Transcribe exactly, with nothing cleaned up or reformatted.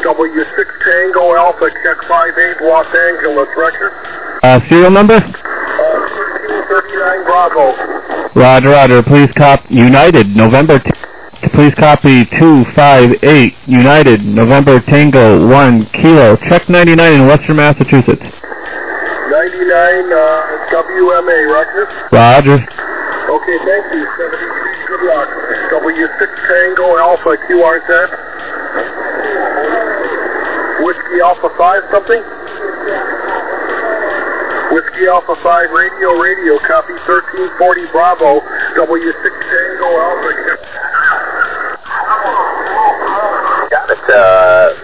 W six Tango Alpha, check five eight, Los Angeles, record. Uh, serial number? Uh, thirteen thirty-nine Bravo. Roger, roger. Please copy United, November. T please copy two five eight, United, November Tango one Kilo. Check ninety-nine in Western Massachusetts. ninety-nine uh, W M A, record. Roger. Okay, thank you. seventy-three, good luck. W six Tango Alpha, Q R Z. Whiskey Alpha five, something? Whiskey Alpha five, radio, radio, copy thirteen forty Bravo, W six Tango Alpha. Got it, uh...